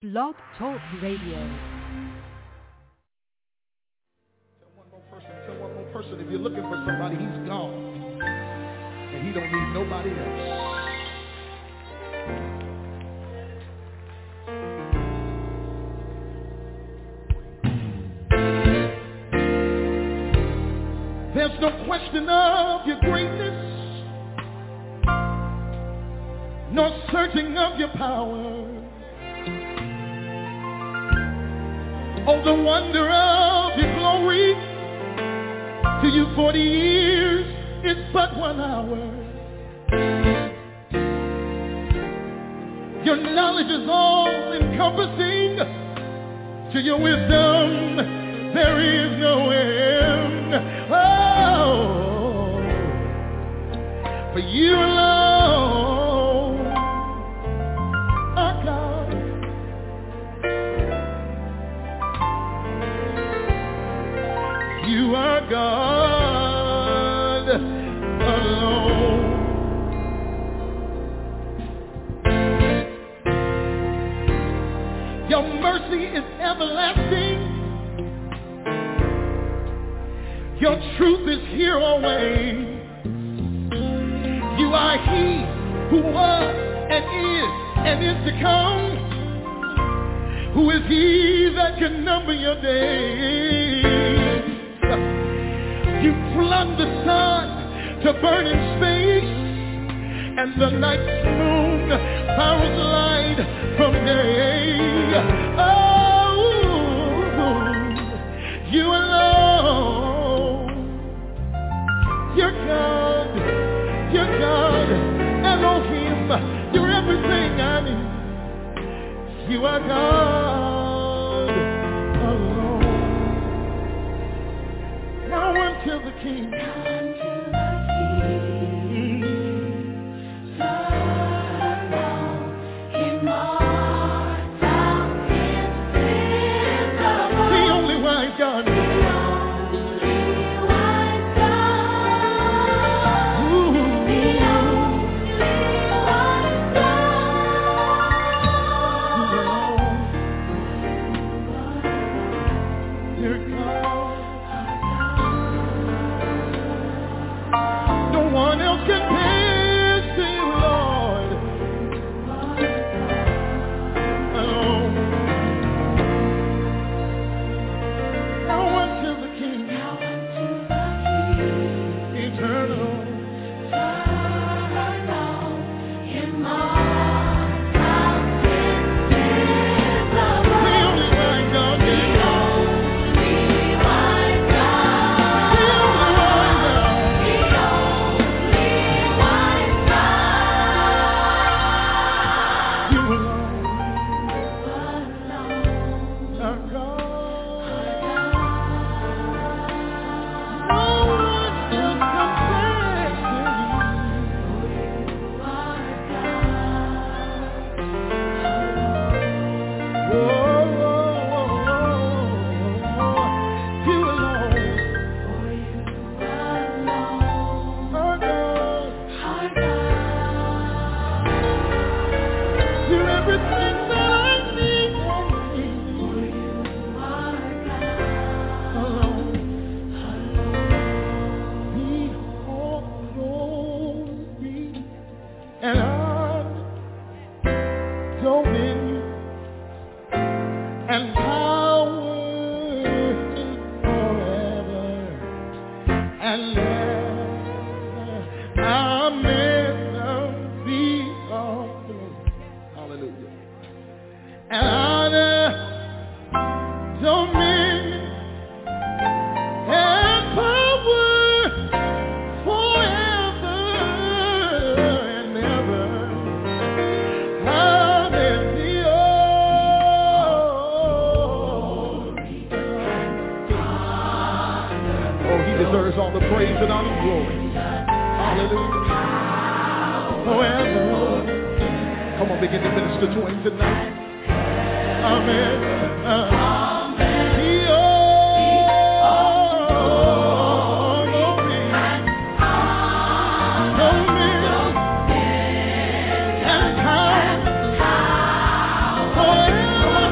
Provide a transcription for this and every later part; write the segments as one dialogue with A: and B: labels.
A: Blog Talk Radio.
B: Tell one more person, if you're looking for somebody, he's gone. And he don't need nobody else. There's no question of your greatness, no searching of your power. Oh, the wonder of your glory. To you 40 years is but 1 hour. Your knowledge is all encompassing. To your wisdom there is no end. Oh, for you alone are God. You are God alone. Your mercy is everlasting. Your truth is here always. You are he who was and is to come. Who is he that can number your days? You flung the sun to burn in space, and the night's moon powers light from day. Oh, you alone. You're God, Elohim. You're everything I need. You are God alone. Now unto the King. The only wise God. Forever.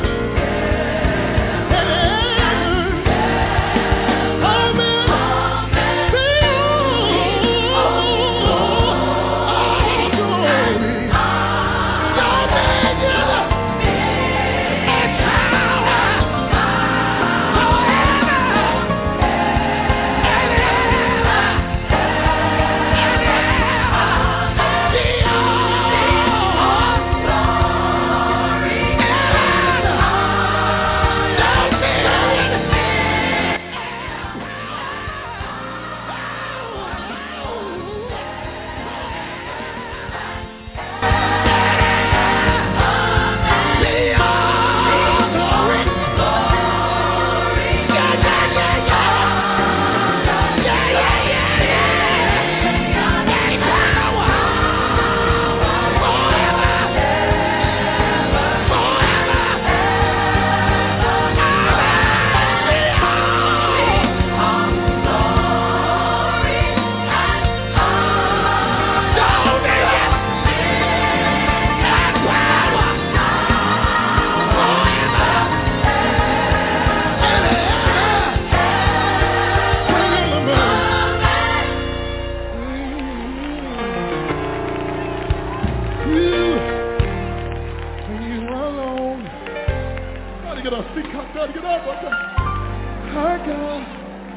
B: get up. See, gotta get up. Our God.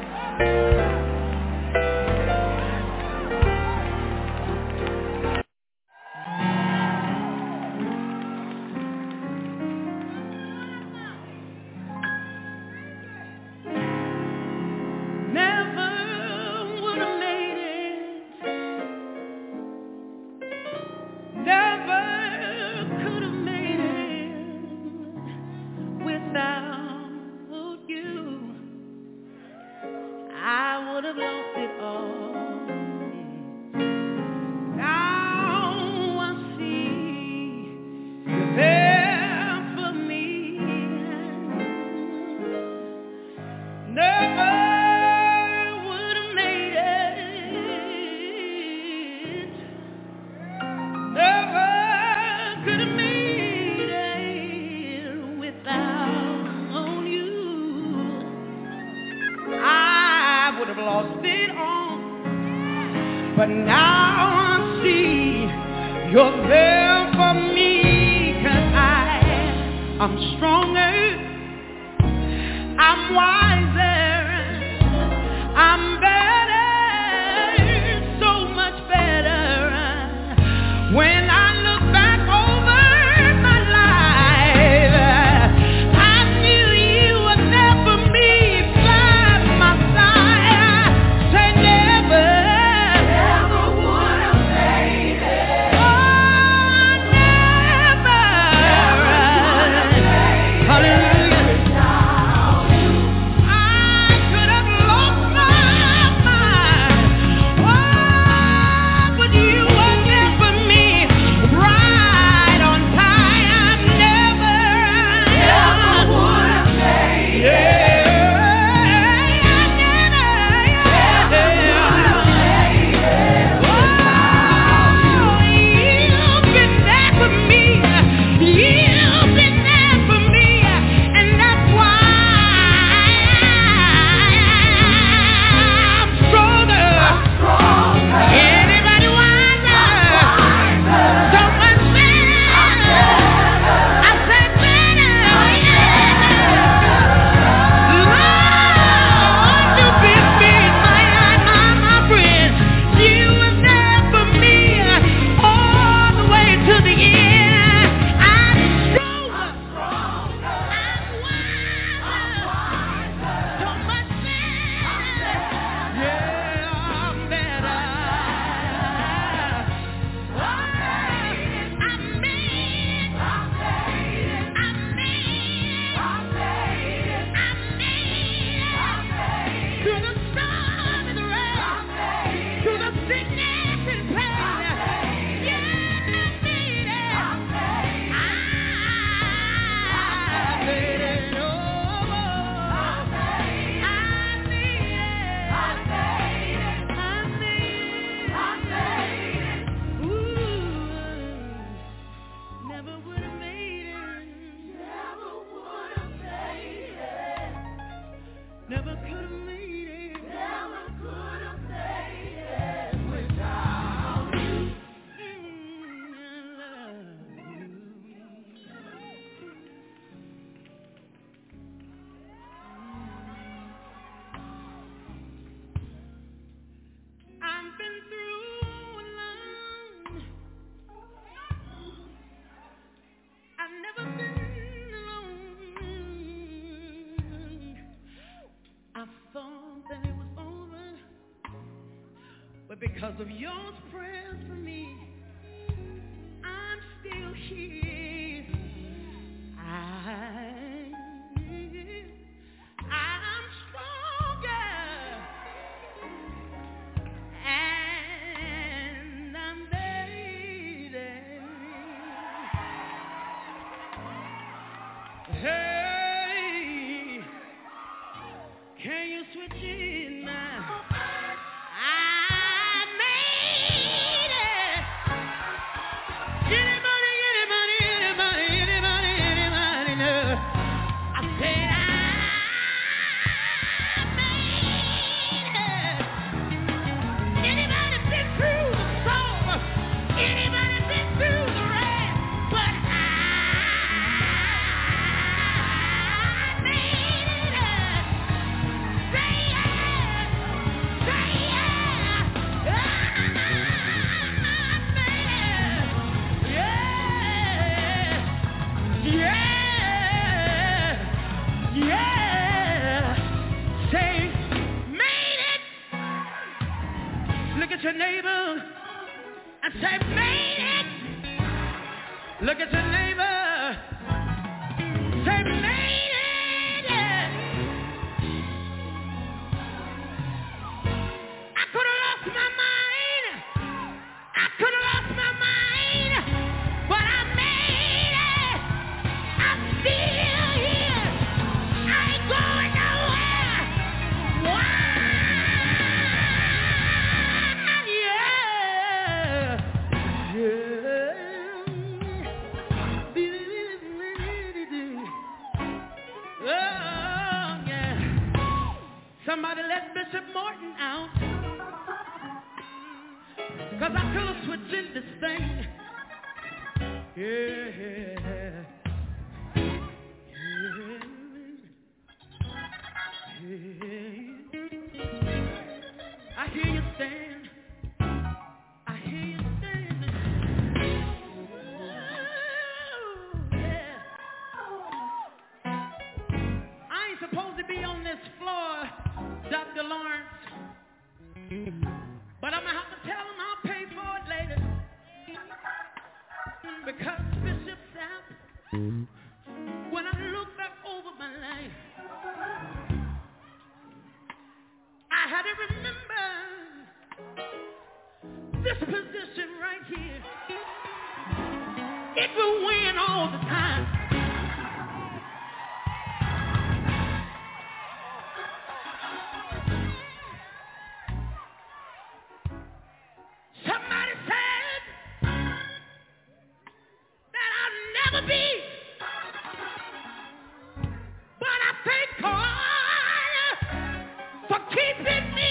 A: Because of your prayers for me, I'm still here. I'm stronger, and I'm waiting. Hey, can you switch in now? Look at your neighbor. Say, lady, I could have lost my mind. I could have lost my mind, but I made it. I'm still here. I ain't going nowhere. Why? Somebody let Bishop Morton out, 'cause I could have switched in this thing. Yeah. I hear you stand. I hear you standing. Yeah. I ain't supposed to be on this floor, Dr. Lawrence, but I'm going to have to tell him I'll pay for it later. Because Bishop Sapp, when I look back over my life, I had to remember this position right here. It will win all the time. Somebody said that I'll never be, but I thank God for keeping me.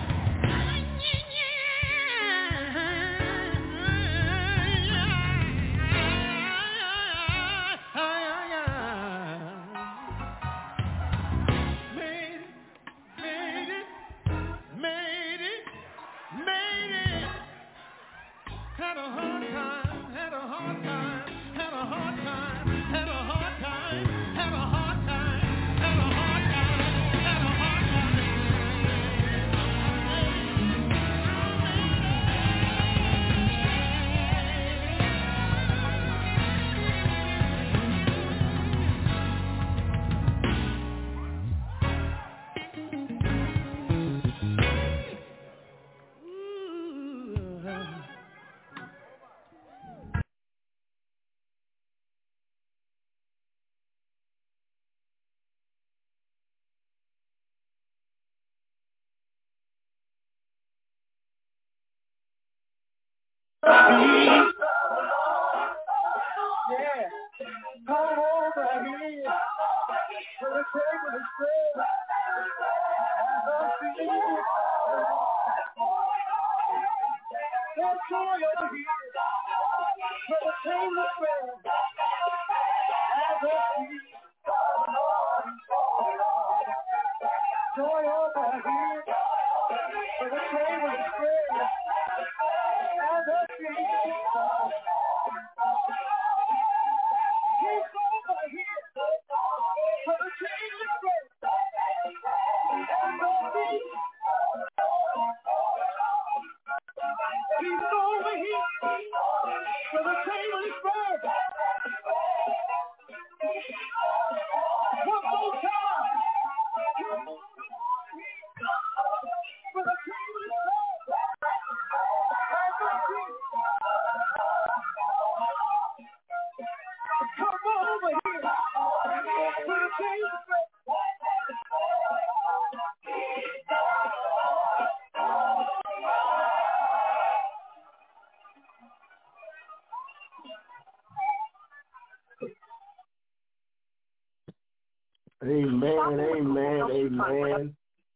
C: Amen, amen, amen,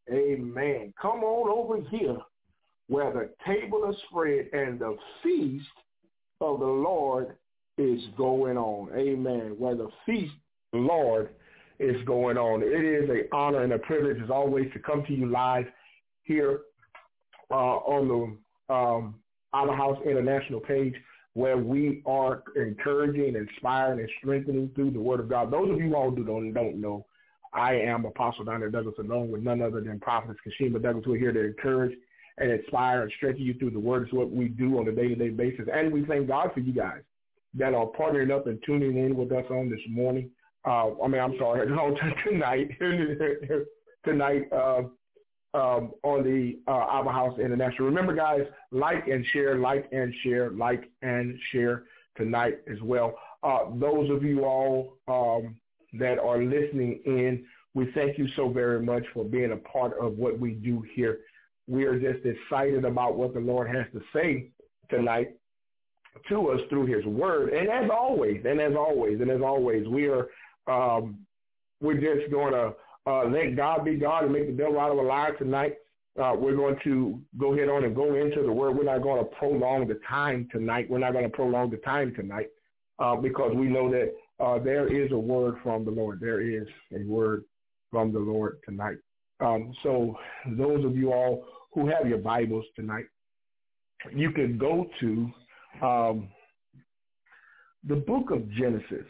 C: amen. Come on over here where the table is spread and the feast of the Lord is going on. Amen. Where the feast of the Lord is going on. It is an honor and a privilege as always to come to you live here on the Outer House International page, where we are encouraging, inspiring, and strengthening through the Word of God. Those of you all who don't know, I am Apostle Dr. Douglas, along with none other than Prophetess Kashima Douglas, who are here to encourage and inspire and strengthen you through the Word. It's what we do on a day-to-day basis, and we thank God for you guys. that are partnering up and tuning in with us on this morning. Tonight on the Our House International. Remember, guys, like and share tonight as well. Those of you all that are listening in, we thank you so very much for being a part of what we do here. We are just excited about what the Lord has to say tonight to us through his word. And as always, we are we're just going to let God be God and make the devil out of a liar tonight. We're going to go ahead on and go into the word. We're not going to prolong the time tonight. Because we know that there is a word from the Lord. There is a word from the Lord tonight. So those of you all who have your Bibles tonight, you can go to the book of Genesis.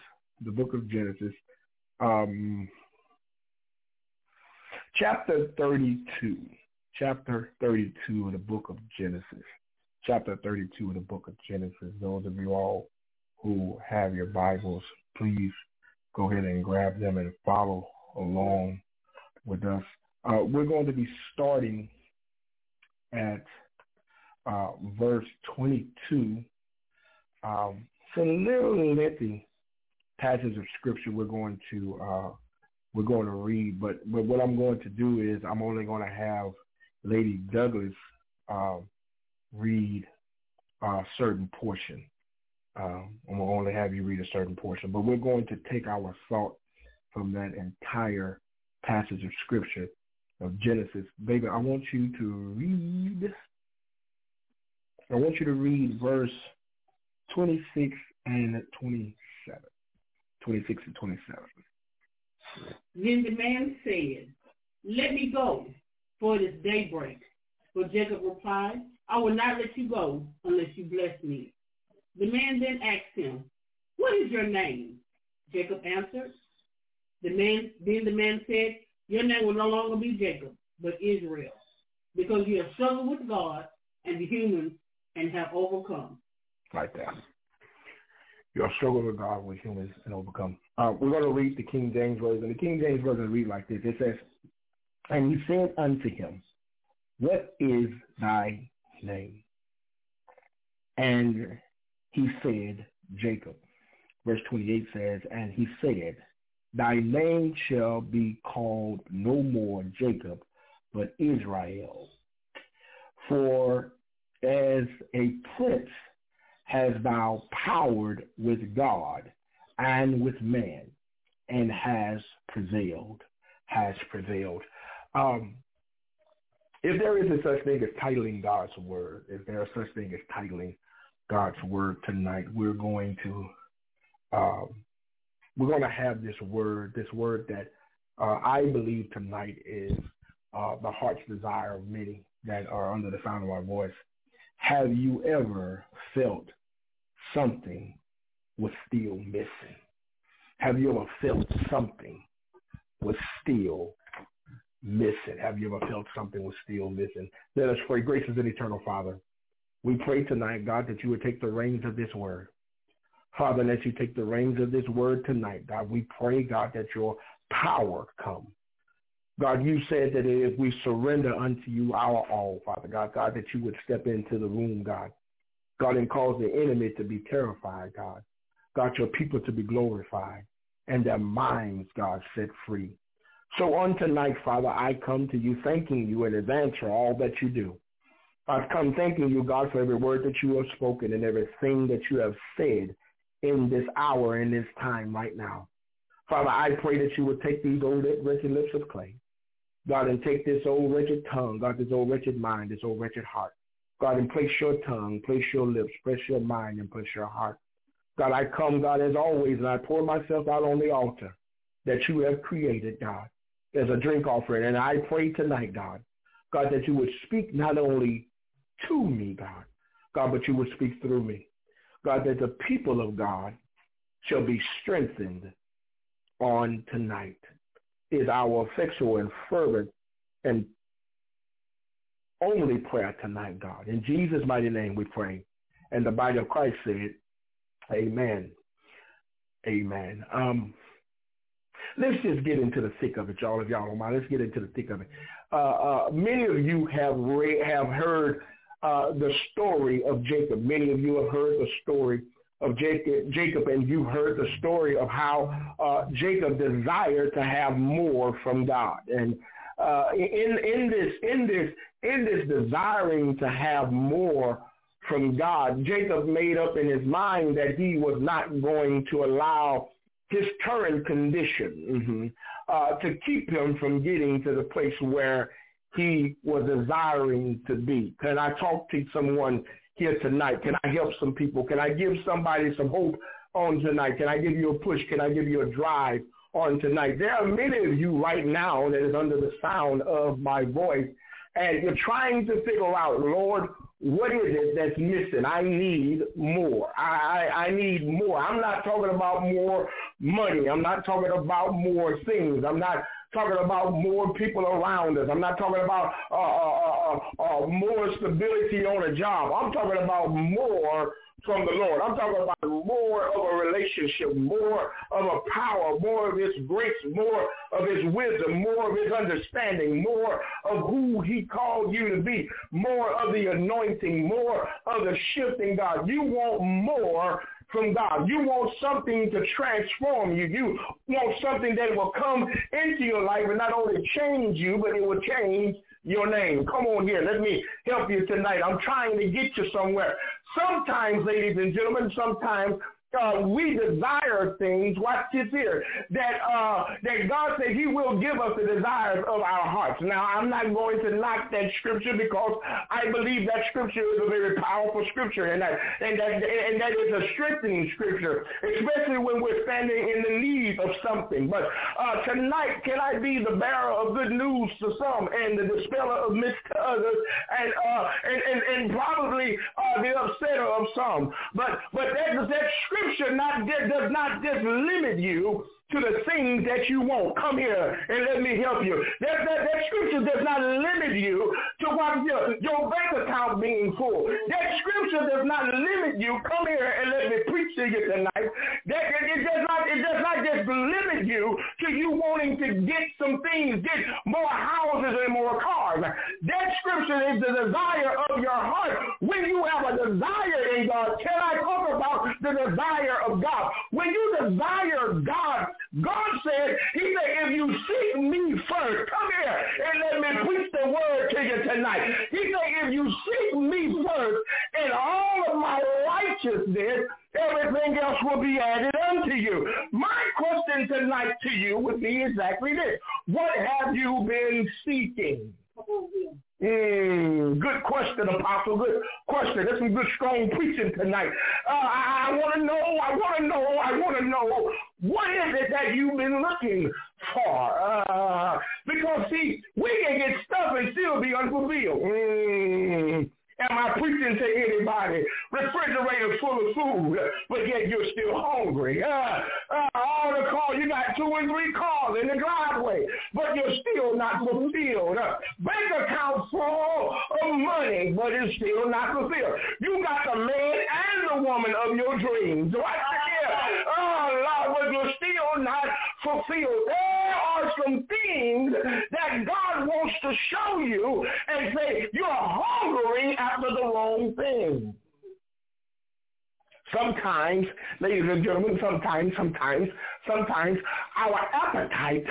C: Chapter 32 of the book of Genesis. Those of you all who have your Bibles, please go ahead and grab them and follow along with us. We're going to be starting at verse 22. It's a little lengthy passage of scripture we're going to read, but what I'm going to do is I'm only going to have Lady Douglas read a certain portion. I'm going to only have you read a certain portion, but we're going to take our thought from that entire passage of scripture of Genesis. Baby, I want you to read verse 26 and 27. 26 and 27.
D: Then the man said, "Let me go, for it is daybreak." But Jacob replied, "I will not let you go unless you bless me." The man then asked him, "What is your name?" Jacob answered. Then the man said, "Your name will no longer be Jacob, but Israel, because you have struggled with God and the humans and have overcome."
C: Like that. You have struggled with God, with humans, and overcome. We're going to read the King James Version. The King James Version reads like this. It says, "And he said unto him, What is thy name? And he said, Jacob." Verse 28 says, "And he said, Thy name shall be called no more Jacob, but Israel. For as a prince hast thou powered with God and with man, and has prevailed." If there is a such thing as titling God's word, tonight, we're going to have this word that I believe tonight is the heart's desire of many that are under the sound of our voice. Have you ever felt something was still missing? Have you ever felt something was still missing? Let us pray. Gracious and eternal Father, we pray tonight, God, that you would take the reins of this word. Father, that you take the reins of this word tonight, God. We pray, God, that your power come. God, you said that if we surrender unto you our all, Father God, that you would step into the room, God, and cause the enemy to be terrified, God, your people to be glorified, and their minds, God, set free. So on tonight, Father, I come to you thanking you in advance for all that you do. I've come thanking you, God, for every word that you have spoken and everything that you have said in this hour, in this time right now. Father, I pray that you would take these old wretched lips of clay, God, and take this old wretched tongue, God, this old wretched mind, this old wretched heart, God, and place your tongue, place your lips, place your mind, and place your heart. God, I come, God, as always, and I pour myself out on the altar that you have created, God, as a drink offering. And I pray tonight, God, that you would speak not only to me, God, but you would speak through me. God, that the people of God shall be strengthened on tonight is our effectual and fervent and only prayer tonight, God. In Jesus' mighty name we pray. And the body of Christ said, Amen. Amen. Let's just get into the thick of it, y'all. If y'all don't mind, let's get into the thick of it. Many of you have heard the story of Jacob. Many of you have heard the story of Jacob, and you've heard the story of how Jacob desired to have more from God. And in this desiring to have more from God, Jacob made up in his mind that he was not going to allow his current condition to keep him from getting to the place where he was desiring to be. Can I talk to someone here tonight? Can I help some people? Can I give somebody some hope on tonight? Can I give you a push? Can I give you a drive on tonight? There are many of you right now that is under the sound of my voice, and you're trying to figure out, Lord, what is it that's missing? I need more. I need more. I'm not talking about more money. I'm not talking about more things. I'm not talking about more people around us. I'm not talking about more stability on a job. I'm talking about more from the Lord. I'm talking about more of a relationship, more of a power, more of his grace, more of his wisdom, more of his understanding, more of who he called you to be, more of the anointing, more of the shifting God. You want more from God. You want something to transform you. You want something that will come into your life and not only change you, but it will change your name. Come on here. Let me help you tonight. I'm trying to get you somewhere. Sometimes, ladies and gentlemen, sometimes we desire things, watch this here, that God said he will give us the desires of our hearts. Now, I'm not going to knock that scripture because I believe that scripture is a very powerful scripture, and that is a strengthening scripture, especially when we're standing in the need of something. But tonight, can I be the bearer of good news to some and the dispeller of mist to others, and probably the upsetter of some. But that scripture does not just limit you to the things that you want. Come here and let me help you. That scripture does not limit you to what your bank account being full. That scripture does not limit you. Come here and let me preach to you tonight. It does not just limit you to you wanting to get some things, get more houses and more cars. That scripture is the desire of your heart. When you have a desire in God, can I talk about the desire of God? When you desire God, God said, he said, if you seek me first, come here and let me preach the word to you tonight. He said, if you seek me first and all of my righteousness, everything else will be added unto you. My question tonight to you would be exactly this. What have you been seeking? Good question, Apostle. Good question. There's some good, strong preaching tonight. I want to know what is it that you've been looking for? Because, see, we can get stuff and still be unfulfilled. Am I preaching to anybody? Refrigerator full of food, but yet you're still hungry. All the cars, you got 2 and 3 cars in the driveway, but you're still not fulfilled. Bank account full of money, but it's still not fulfilled. You got the man and the woman of your dreams. Right here. Oh, Lord, but you're still not fulfilled. There are some things that God wants to show you and say, you're hungering after the wrong thing. Sometimes, ladies and gentlemen, sometimes our appetite,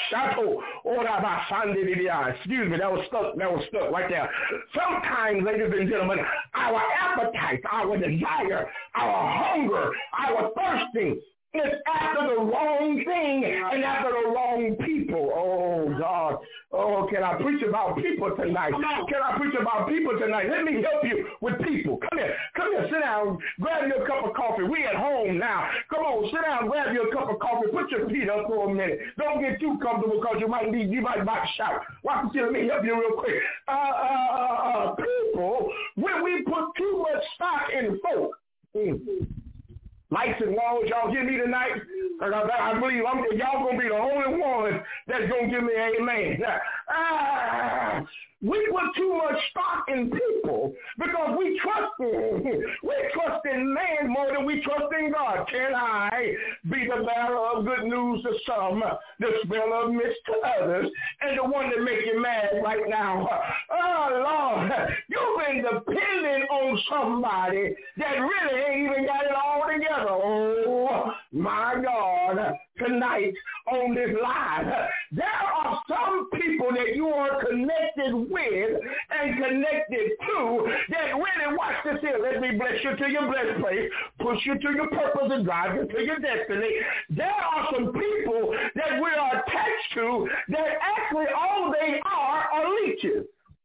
C: excuse me, that was stuck right there. Sometimes, ladies and gentlemen, our appetite, our desire, our hunger, our thirsting is after the wrong thing and after the wrong people. Oh, God. Oh, can I preach about people tonight? Can I preach about people tonight? Let me help you with people. Come here, sit down, grab your cup of coffee. We at home now. Come on, sit down, grab your cup of coffee. Put your feet up for a minute. Don't get too comfortable because you might about to shout. Watch this, let me help you real quick. People, when we put too much stock in folk, lights and walls, y'all hear me tonight? I believe y'all going to be the only ones that's going to give me amen. We put too much stock in people because we trust in man more than we trust in God. Can I be the bearer of good news to some, the speller of mist to others, and the one that make you mad right now? Oh, Lord, you've been depending on somebody that really ain't even got it all together. Oh, my God, tonight on this live, there are some people that you are connected with and connected to that really, watch this here, let me bless you to your blessed place, push you to your purpose and drive you to your destiny. There are some people that we are attached to that actually all they are leeches.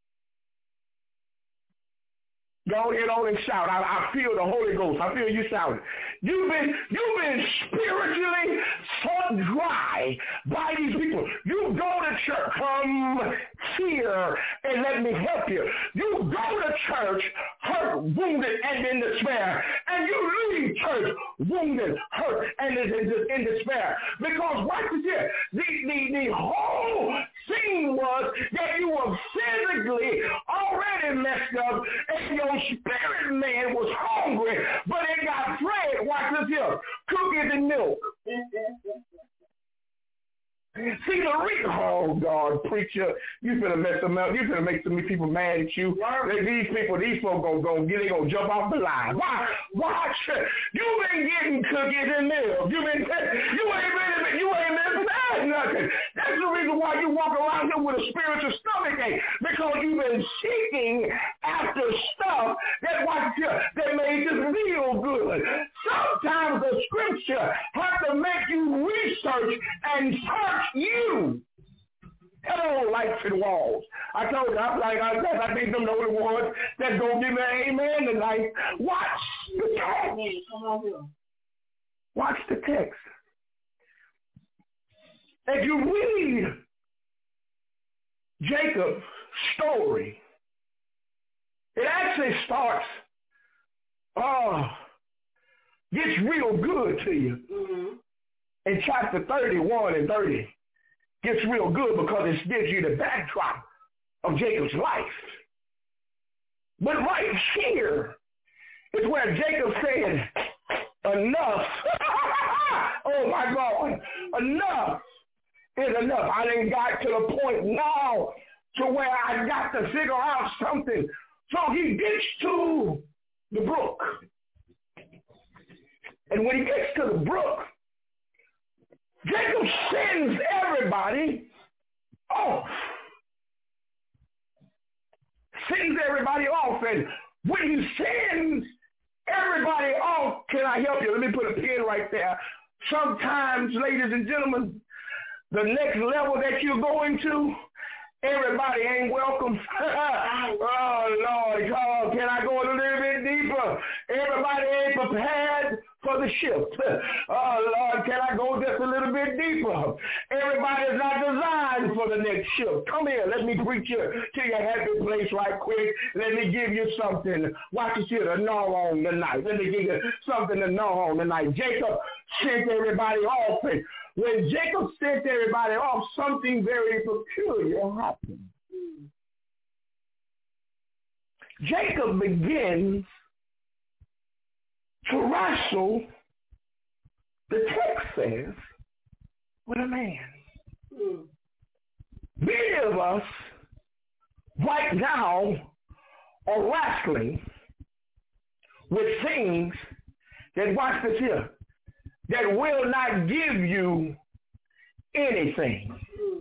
C: Go ahead on and shout. I feel the Holy Ghost. I feel you shouting. You've been spiritually sucked dry by these people. You go to church, come here and let me help you. You go to church hurt, wounded, and in despair. And you leave church wounded, hurt, and in despair. Because watch this here. The whole scene was that you were physically already messed up and your spirit man was hungry, but it got fed. Watch this here. Cookies and milk. See the reason, oh God, preacher, you finna mess them up. You finna make some people mad at you. These folks gonna jump off the line. Why? Watch. You been getting cookies and milk. You ain't been bad nothing. That's the reason why you walk around here with a spiritual stomach ache, because you've been seeking after stuff that made you feel good. Sometimes the scripture has to make you research and search you. Hello, lights and walls. I told you, I think them the only ones that gonna give me an amen tonight. Watch the text. Watch the text. If you read Jacob's story, it actually starts, gets real good to you. Mm-hmm. In chapter 31 and 30, gets real good because it gives you the backdrop of Jacob's life. But right here is where Jacob said, enough. Oh my God, enough is enough. I done got to the point now to where I got to figure out something. So he gets to the brook. And when he gets to the brook, Jacob sends everybody off. Sends everybody off. And when he sends everybody off, can I help you? Let me put a pin right there. Sometimes, ladies and gentlemen, the next level that you're going to, everybody ain't welcome. Oh, Lord, oh, can I go a little bit deeper? Everybody ain't prepared for the shift. Oh, Lord, can I go just a little bit deeper? Everybody's not designed for the next shift. Come here, let me preach you to your happy place right quick. Let me give you something. Watch this here to gnaw on tonight. Let me give you something to gnaw on tonight. Jacob sent everybody off, and when Jacob sent everybody off, something very peculiar happened. Jacob begins to wrestle, the text says, with a man. Many of us right now are wrestling with things that, watch this here, that will not give you anything.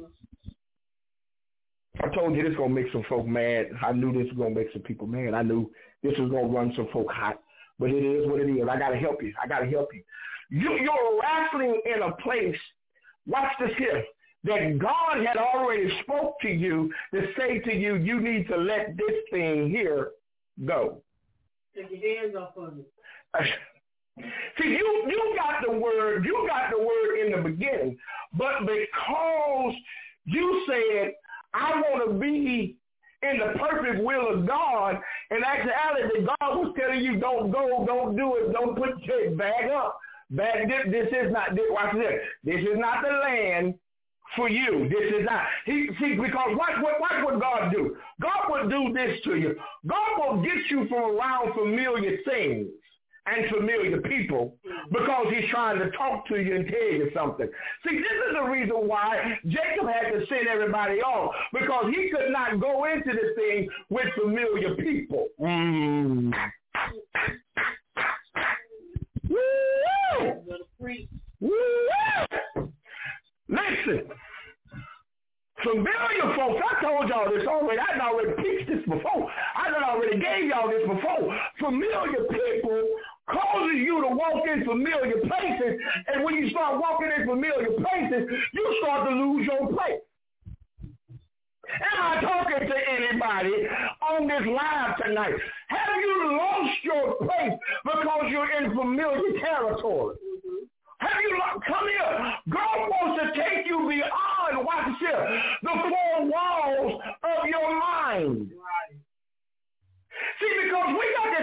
C: I told you this is going to make some folk mad. I knew this was going to make some people mad. I knew this was going to run some folk hot. But it is what it is. I got to help you. You're wrestling in a place, watch this here, that God had already spoke to you to say to you, you need to let this thing here go.
D: Take your hands off of it.
C: See, you got the word in the beginning, but because you said, I want to be in the perfect will of God, in actuality, God was telling you, don't go, don't do it, don't put your bag up. This is not the land for you. This is not. Because what would God do? God would do this to you. God will get you from around familiar things and familiar people because he's trying to talk to you and tell you something. See, this is the reason why Jacob had to send everybody off, because he could not go into this thing with familiar people. Woo! Woo! Listen. Familiar folks, I told y'all this already. I done already preached this before. I done already gave y'all this before. Familiar people causes you to walk in familiar places, and when you start walking in familiar places, you start to lose your place. Am I talking to anybody on this live tonight? Have you lost your place because you're in familiar territory? Have you come here? God wants to take you beyond, watch this, the four walls of your mind. See, because we got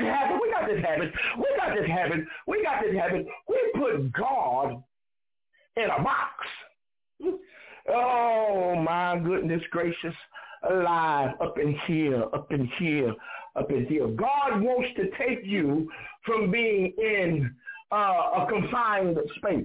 C: this habit. We put God in a box. Oh, my goodness gracious. Alive, up in here. God wants to take you from being in a confined space.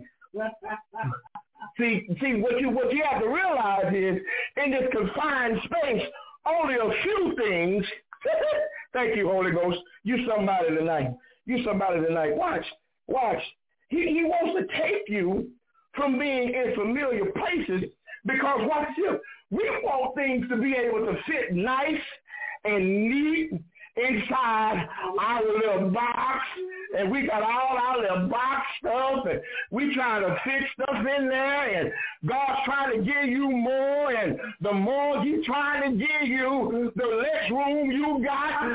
C: See, what you have to realize is, in this confined space, only a few things. Thank you, Holy Ghost. You somebody tonight. Watch. He wants to take you from being in familiar places, because watch this. We want things to be able to fit nice and neat inside our little box, and we got all our little box stuff, and we trying to fit stuff in there, and God's trying to give you more, and the more he's trying to give you, the less room you got.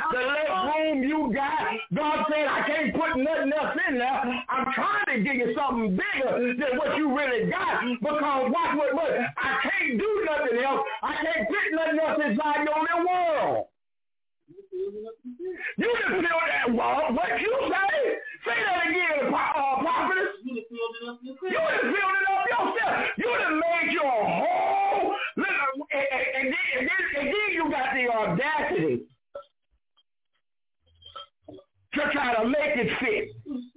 C: God said, I can't put nothing else in there. I'm trying to give you something bigger than what you really got, because watch what I can't do nothing else. I can't fit nothing else inside your little world. You can feel that wall. What you say? Say that again, prophetess. You can feel it up yourself. You done made your whole, and then you got the audacity to try to make it fit.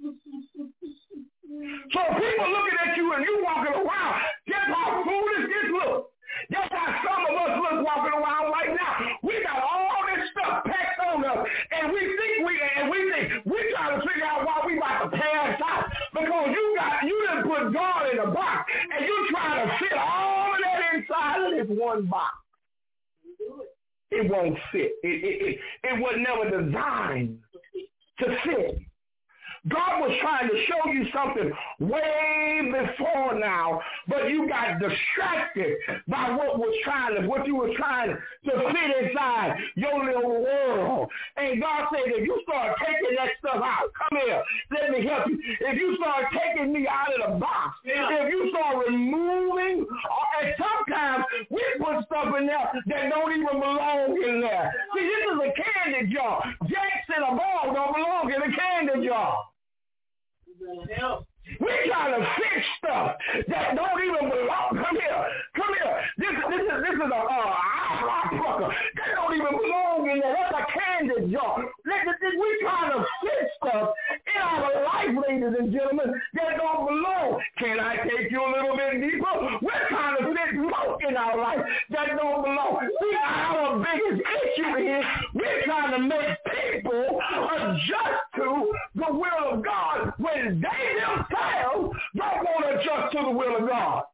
C: So people looking at you and you walking around, just how foolish this looks. Just how some of us look walking around right now. We got all this stuff packed on us, and we think we trying to figure out why we about to pass out, because you done put God in a box, and you trying to fit all of that inside of this one box. It won't fit. It was never designed to fit. God was trying to show you something way before now, but you got distracted by what you were trying to fit inside your little world. And God said, if you start taking that stuff out, come here, let me help you. If you start taking me out of the box, if you start removing, and sometimes we put stuff in there that don't even belong in there. See, this is a candy jar. Jacks and a ball don't belong in a candy jar. We're trying to fix stuff that don't even belong. Come here. This is a eye plucker. That don't even belong in there. That's a candy jar. We're trying to fix stuff in our life, ladies and gentlemen, that don't belong. Can I take you a little bit deeper? We're trying to fix smoke in our life that don't belong. See, our biggest issue is we're trying to make people adjust to the will of God when they themselves don't want to adjust to the will of God.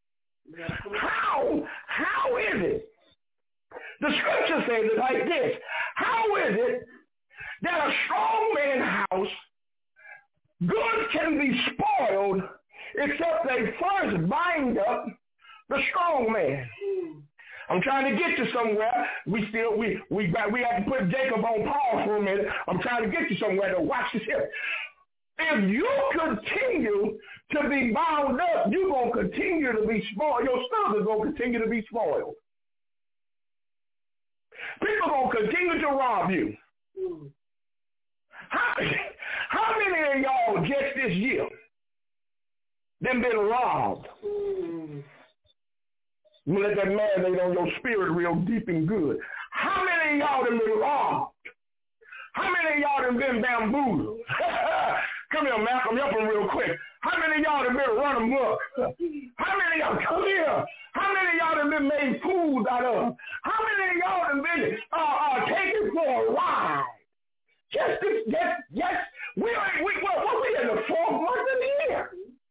C: How is it? The scripture says it like this. How is it that a strong man's house, goods can be spoiled except they first bind up the strong man? I'm trying to get you somewhere. We have to put Jacob on pause for a minute. I'm trying to get you somewhere to watch this here. If you continue to be bound up, you're going to continue to be spoiled. Your stuff is going to continue to be spoiled. People are going to continue to rob you. How many of y'all just this year then been robbed? I'm going to let that marinate on your spirit real deep and good. How many of y'all have been robbed? How many of y'all have been bamboozled? Come here, Malcolm, help him real quick. How many of y'all have been run amok? How many of y'all, come here. How many of y'all have been made fools out of? How many of y'all have been taken for a ride? We in the 4th month of the year.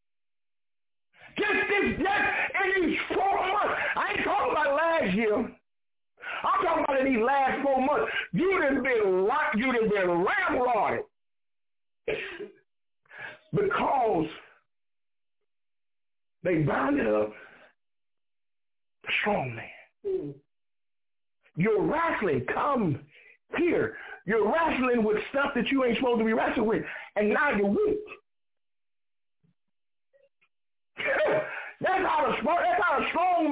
C: Just in these 4 months. I ain't talking about last year. I'm talking about in these last 4 months. You done been ramrodded because they bounded up the strong man. You're wrestling. Come here. You're wrestling with stuff that you ain't supposed to be wrestling with, and now you're weak. That's how the strong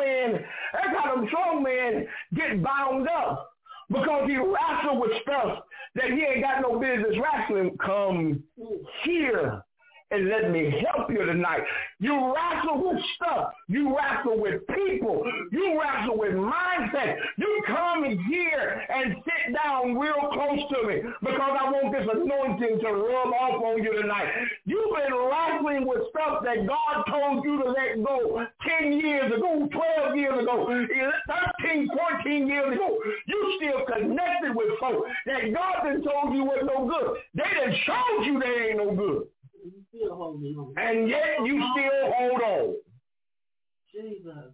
C: man get bound up, because he wrestled with stuff that he ain't got no business wrestling. Come here and let me help you tonight. You wrestle with stuff. You wrestle with people. You wrestle with mindset. You come here and sit down real close to me because I want this anointing to rub off on you tonight. You've been wrestling with stuff that God told you to let go 10 years ago, 12 years ago, 13, 14 years ago. You still connected with folks that God done told you was no good. They done showed you they ain't no good.
D: Still holding on.
C: And yet you still hold on.
D: Jesus.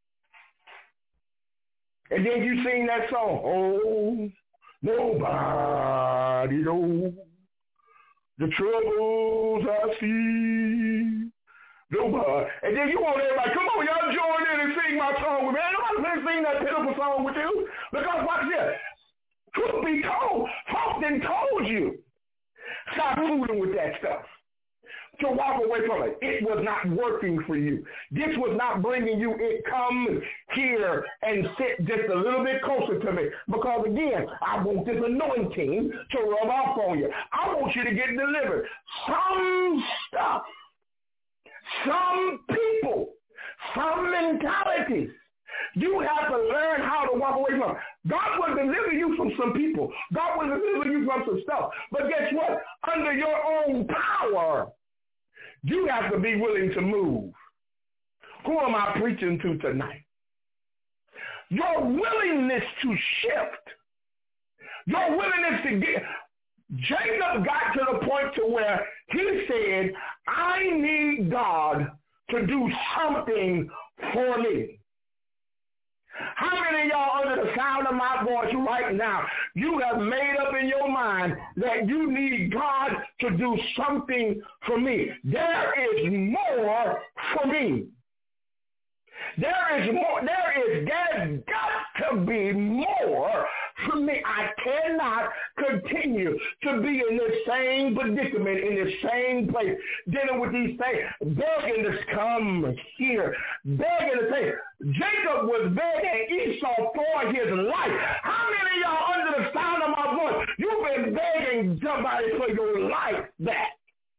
C: And then you sing that song, oh, nobody knows the troubles I see. Nobody. And then you want everybody, come on, y'all join in and sing my song with me. Ain't nobody sing that pitiful song with you. Because watch this. Truth be told, folks done told you. Stop fooling with that stuff. To walk away from it. It was not working for you. This was not bringing you it. Come here and sit just a little bit closer to me. Because again, I want this anointing to rub off on you. I want you to get delivered. Some stuff, some people, some mentalities, you have to learn how to walk away from. God will deliver you from some people. God will deliver you from some stuff. But guess what? Under your own power, you have to be willing to move. Who am I preaching to tonight? Your willingness to shift. Your willingness to get. Jacob got to the point to where he said, I need God to do something for me. How many of y'all under the sound of my voice right now, you have made up in your mind that you need God to do something for me? There is more for me. There's got to be more for me. I cannot continue to be in the same predicament, in the same place, dealing with these things, begging to come here, begging to say, Jacob was begging Esau for his life. How many of y'all under the sound of my voice, you've been begging somebody for your life back?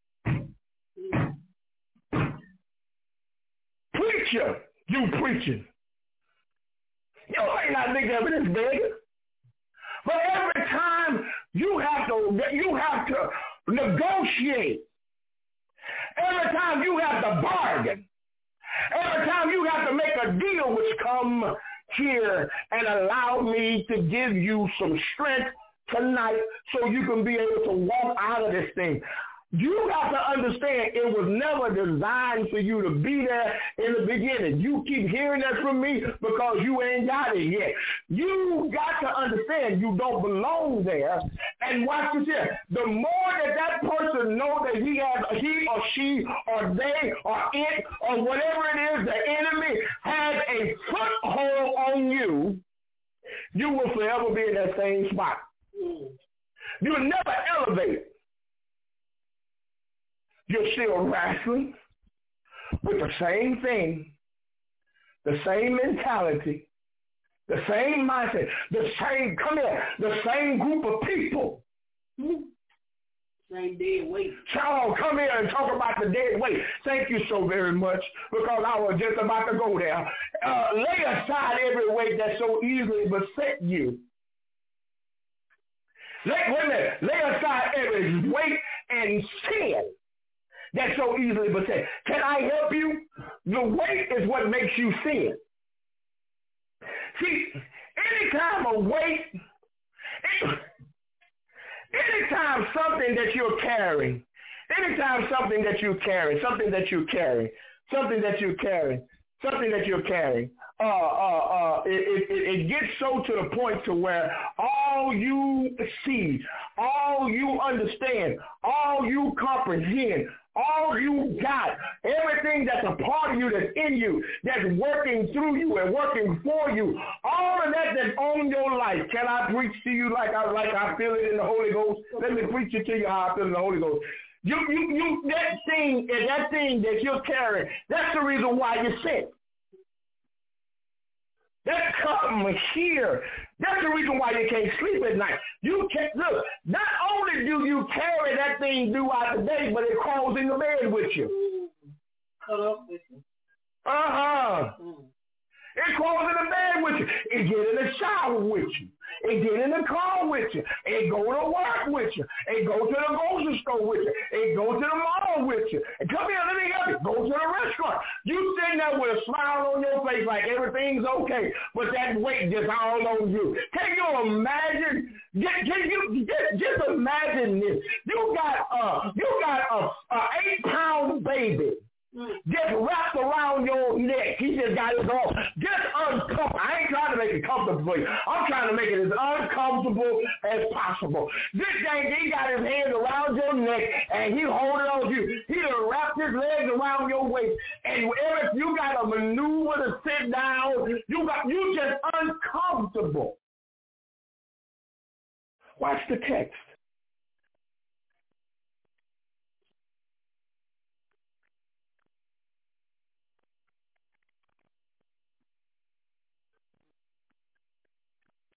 C: Preacher, you preaching. You might not think of it as begging. But every time you have to negotiate. Every time you have to bargain. Every time you have to make a deal, which come here and allow me to give you some strength tonight so you can be able to walk out of this thing. You have to understand it was never designed for you to be there in the beginning. You keep hearing that from me because you ain't got it yet. You got to understand you don't belong there. And watch this here. The more that person knows that he or she or they or it or whatever it is, the enemy has a foothold on you, you will forever be in that same spot. You will never elevate. You're still wrestling with the same thing, the same mentality, the same mindset, the same group of people.
D: Same dead weight.
C: So come here and talk about the dead weight. Thank you so very much, because I was just about to go there. Lay aside every weight that so easily beset you. Lay aside every weight and sin that so easily beset. Can I help you? The weight is what makes you sin. See, anytime a weight, anytime something that you're carrying, it gets so to the point to where all you see, all you understand, all you comprehend, all you got, everything that's a part of you that's in you, that's working through you and working for you, all of that that's on your life. Can I preach to you like I feel it in the Holy Ghost? Let me preach it to you how I feel in the Holy Ghost. That thing that you're carrying, that's the reason why you're sick. That come here. That's the reason why you can't sleep at night. You can't look. Not only do you carry that thing throughout the day, but it crawls in the bed with you.
D: Cut up with you.
C: It crawls in the bed with you. It get in the shower with you. It get in the car with you. It go to work with you. It go to the grocery store with you. It go to the mall with you. And come here, let me help you. Go to the restaurant. You sitting there with a smile on your face like everything's okay, but that weight just all on you. Can you imagine? Can you just imagine this? You got a 8-pound baby. Just wrapped around your neck. He just got his arm. Just uncomfortable. I ain't trying to make it comfortable for you. I'm trying to make it as uncomfortable as possible. This thing, he got his hands around your neck and he holding on to you. He done wrapped his legs around your waist. And if you got a maneuver to sit down, you just uncomfortable. Watch the text.